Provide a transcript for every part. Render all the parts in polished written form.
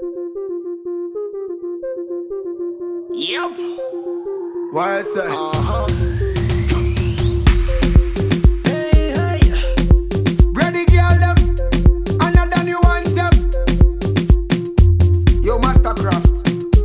Yep. Why I say? Hey, hey. Ready, girl, them. Another new one, them. Yo, Mastercraft.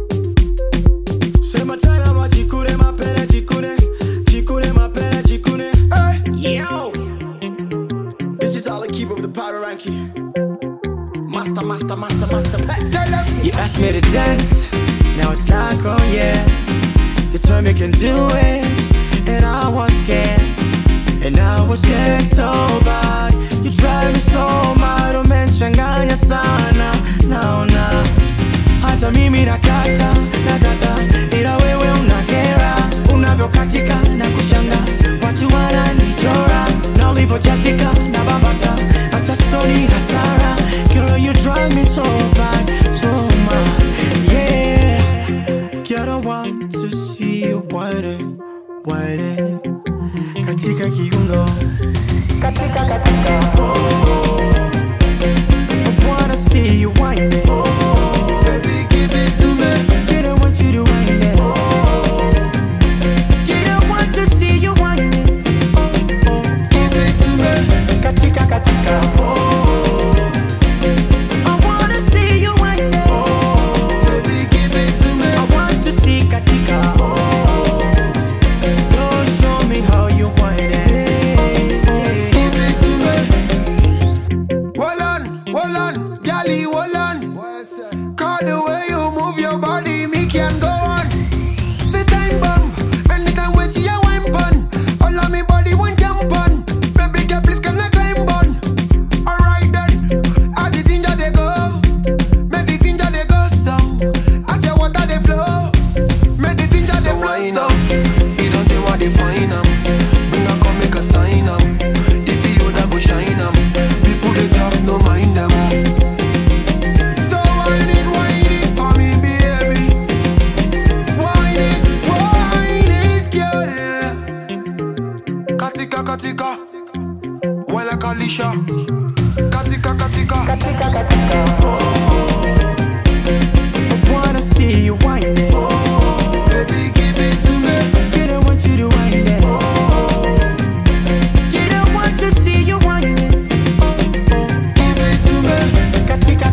Sema tena majikune mapele jikune. Jikune mapele jikune. Yo. This is all I keep up with the power ranking. Master. Tell them. You asked me to dance, now it's like, oh yeah. You told me you can do it, and I was scared. And I was scared so bad. You drive me so mad, umenichanganya sana. Naona hata mimi nakata, ila wewe unakera. Unavyokatika na kushanga, watu wananichora. Na ulivyojazika na bambata, hata soni hasara. Girl, you drive me so bad, so mad, yeah. Girl, I want to see you whining. Katika kiuno, katika. I wanna see you whining. Baby, give it to me. Girl, I want you to whine it. Girl, I want to see you whining. Give it to me. Katika. I wanna see you whining. Baby, give it to me. I want to see katika. Go show me how you whine it. Give it to me. Hold on, gally, hold on. Why I say? Cause the way you move your body, me can go on. Say time bomb, anytime when you wine bun. All of me body won't jump on. Baby girl, please can I climb on? Alright then, how the ginger they go? Make the ginger they go so. I say water they flow. Make the ginger they flow so. You don't say what they find 'em. Bring a come make a sign 'em. If you that go shine 'em. People they talk no mind them. So whine it for me, baby. Whine it, girl. Katika, well like Alicia. Katika. I wanna see you whining. Baby, give it to me. Girl, I want you to whine it. Girl, I want to see you whining. Give it to me. Katika.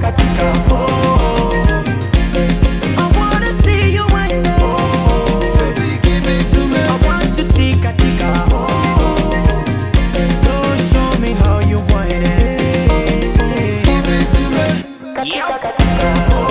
I wanna see you whining. Baby, give it to me. I want to see katika. Go show me how you whine it. Give it to me. Yep.